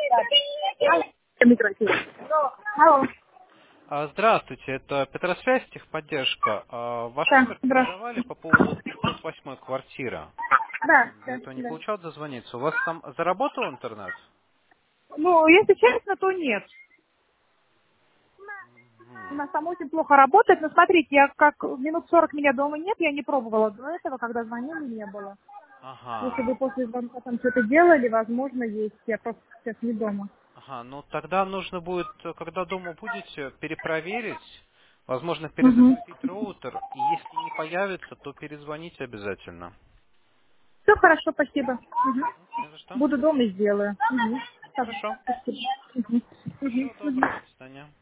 Алло. Здравствуйте, это Петросвязь, техподдержка. Ваш Да, номер здравствуйте. передавали по поводу 508 квартиры. Да, До да, этого не да. получал дозвониться. У вас там заработал интернет? Ну, если честно, то нет. У Мгм. нас там очень плохо работает. Но смотрите, я как минут 40 меня дома нет, я не пробовала до этого, когда звонили, не было. Если Ага. вы после звонка там что-то делали, возможно, есть. Я просто сейчас не дома. Ага, ну тогда нужно будет, когда дома будете, перепроверить, возможно, Угу. перезагрузить роутер, и если не появится, то перезвоните обязательно. Все хорошо, спасибо. Мгм. Не за что. Буду дома и сделаю. Угу. Хорошо. Спасибо. Мгм. Всего Мгм. Мгм. доброго, до свидания.